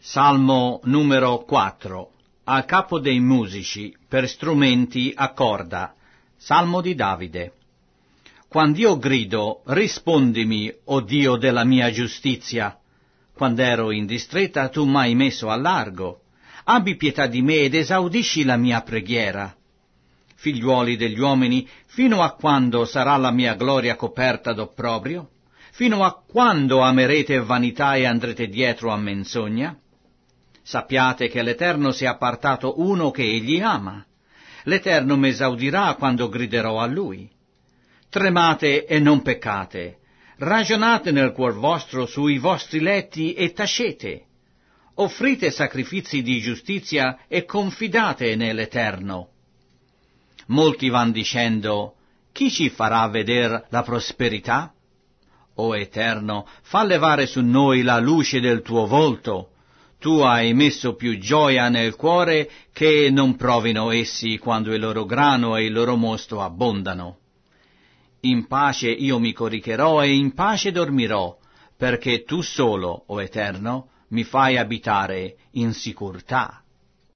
Salmo numero 4. A capo dei musici, per strumenti a corda. Salmo di Davide. Quand'io grido, rispondimi, o Dio della mia giustizia. Quand'ero in distretta, tu m'hai messo a largo. Abbi pietà di me ed esaudisci la mia preghiera. Figliuoli degli uomini, fino a quando sarà la mia gloria coperta d'opprobrio? Fino a quando amerete vanità e andrete dietro a menzogna? Sappiate che l'Eterno si è appartato uno che egli ama. L'Eterno m'esaudirà quando griderò a lui. Tremate e non peccate. Ragionate nel cuor vostro sui vostri letti e tacete. Offrite sacrifici di giustizia e confidate nell'Eterno. Molti van dicendo, chi ci farà veder la prosperità? O Eterno, fa levare su noi la luce del tuo volto. Tu hai messo più gioia nel cuore che non provino essi quando il loro grano e il loro mosto abbondano. In pace io mi coricherò e in pace dormirò, perché tu solo, o Eterno, mi fai abitare in sicurtà.